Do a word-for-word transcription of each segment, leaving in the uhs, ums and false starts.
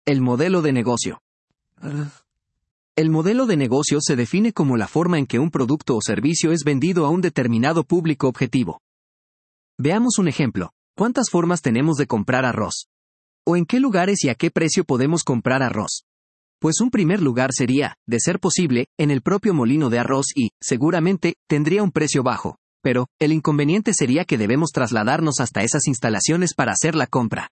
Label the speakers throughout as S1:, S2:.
S1: El modelo de negocio. El modelo de negocio se define como la forma en que un producto o servicio es vendido a un determinado público objetivo. Veamos un ejemplo. ¿Cuántas formas tenemos de comprar arroz? ¿O en qué lugares y a qué precio podemos comprar arroz? Pues un primer lugar sería, de ser posible, en el propio molino de arroz y, seguramente, tendría un precio bajo. Pero, el inconveniente sería que debemos trasladarnos hasta esas instalaciones para hacer la compra.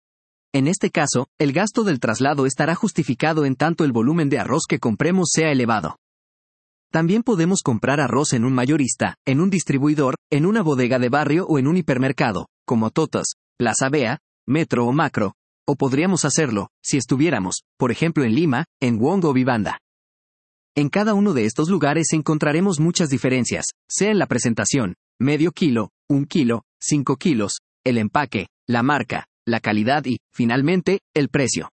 S1: En este caso, el gasto del traslado estará justificado en tanto el volumen de arroz que compremos sea elevado. También podemos comprar arroz en un mayorista, en un distribuidor, en una bodega de barrio o en un hipermercado, como Totos, Plaza Vea, Metro o Macro, o podríamos hacerlo, si estuviéramos, por ejemplo en Lima, en Wong o Vivanda. En cada uno de estos lugares encontraremos muchas diferencias, sea en la presentación, medio kilo, un kilo, cinco kilos, el empaque, la marca, la calidad y, finalmente, el precio.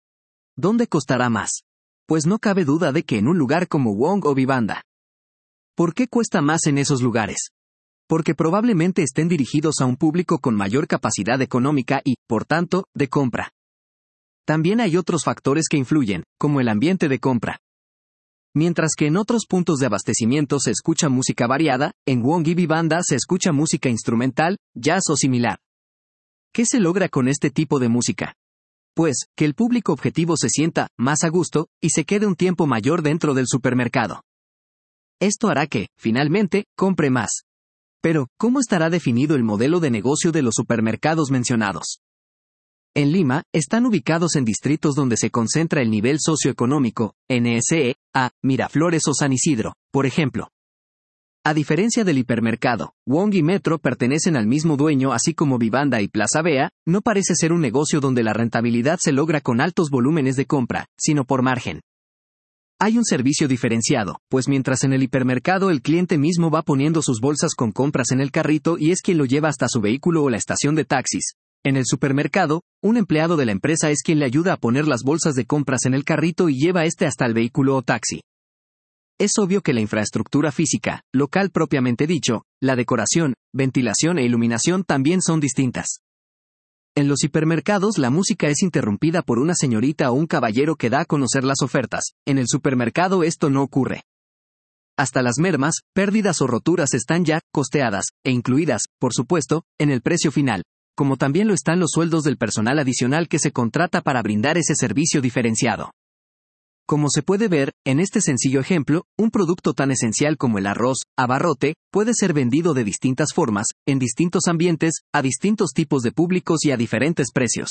S1: ¿Dónde costará más? Pues no cabe duda de que en un lugar como Wong o Vivanda. ¿Por qué cuesta más en esos lugares? Porque probablemente estén dirigidos a un público con mayor capacidad económica y, por tanto, de compra. También hay otros factores que influyen, como el ambiente de compra. Mientras que en otros puntos de abastecimiento se escucha música variada, en Wong y Vivanda se escucha música instrumental, jazz o similar. ¿Qué se logra con este tipo de música? Pues, que el público objetivo se sienta más a gusto y se quede un tiempo mayor dentro del supermercado. Esto hará que, finalmente, compre más. Pero, ¿cómo estará definido el modelo de negocio de los supermercados mencionados? En Lima, están ubicados en distritos donde se concentra el nivel socioeconómico, N S E, A, Miraflores o San Isidro, por ejemplo. A diferencia del hipermercado, Wong y Metro pertenecen al mismo dueño así como Vivanda y Plaza Vea, no parece ser un negocio donde la rentabilidad se logra con altos volúmenes de compra, sino por margen. Hay un servicio diferenciado, pues mientras en el hipermercado el cliente mismo va poniendo sus bolsas con compras en el carrito y es quien lo lleva hasta su vehículo o la estación de taxis. En el supermercado, un empleado de la empresa es quien le ayuda a poner las bolsas de compras en el carrito y lleva este hasta el vehículo o taxi. Es obvio que la infraestructura física, local propiamente dicho, la decoración, ventilación e iluminación también son distintas. En los hipermercados la música es interrumpida por una señorita o un caballero que da a conocer las ofertas, en el supermercado esto no ocurre. Hasta las mermas, pérdidas o roturas están ya costeadas, e incluidas, por supuesto, en el precio final, como también lo están los sueldos del personal adicional que se contrata para brindar ese servicio diferenciado. Como se puede ver, en este sencillo ejemplo, un producto tan esencial como el arroz, abarrote, puede ser vendido de distintas formas, en distintos ambientes, a distintos tipos de públicos y a diferentes precios.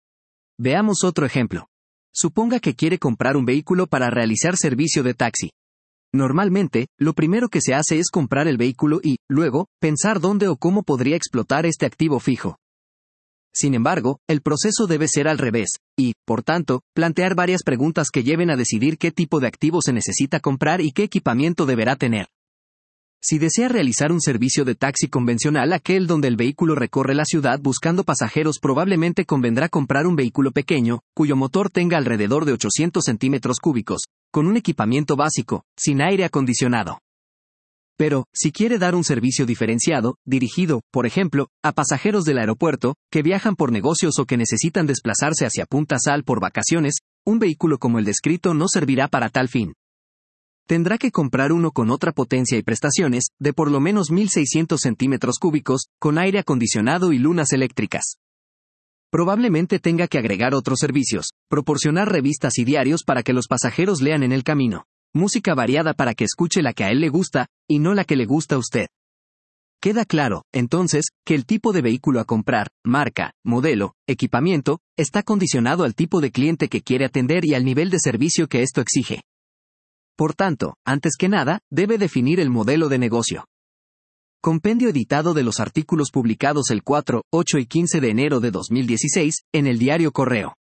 S1: Veamos otro ejemplo. Suponga que quiere comprar un vehículo para realizar servicio de taxi. Normalmente, lo primero que se hace es comprar el vehículo y, luego, pensar dónde o cómo podría explotar este activo fijo. Sin embargo, el proceso debe ser al revés, y, por tanto, plantear varias preguntas que lleven a decidir qué tipo de activo se necesita comprar y qué equipamiento deberá tener. Si desea realizar un servicio de taxi convencional, aquel donde el vehículo recorre la ciudad buscando pasajeros, probablemente convendrá comprar un vehículo pequeño, cuyo motor tenga alrededor de ochocientos centímetros cúbicos, con un equipamiento básico, sin aire acondicionado. Pero, si quiere dar un servicio diferenciado, dirigido, por ejemplo, a pasajeros del aeropuerto, que viajan por negocios o que necesitan desplazarse hacia Punta Sal por vacaciones, un vehículo como el descrito no servirá para tal fin. Tendrá que comprar uno con otra potencia y prestaciones, de por lo menos mil seiscientos centímetros cúbicos, con aire acondicionado y lunas eléctricas. Probablemente tenga que agregar otros servicios, proporcionar revistas y diarios para que los pasajeros lean en el camino. Música variada para que escuche la que a él le gusta, y no la que le gusta a usted. Queda claro, entonces, que el tipo de vehículo a comprar, marca, modelo, equipamiento, está condicionado al tipo de cliente que quiere atender y al nivel de servicio que esto exige. Por tanto, antes que nada, debe definir el modelo de negocio. Compendio editado de los artículos publicados el cuatro, ocho y quince de enero de dos mil dieciséis, en el diario Correo.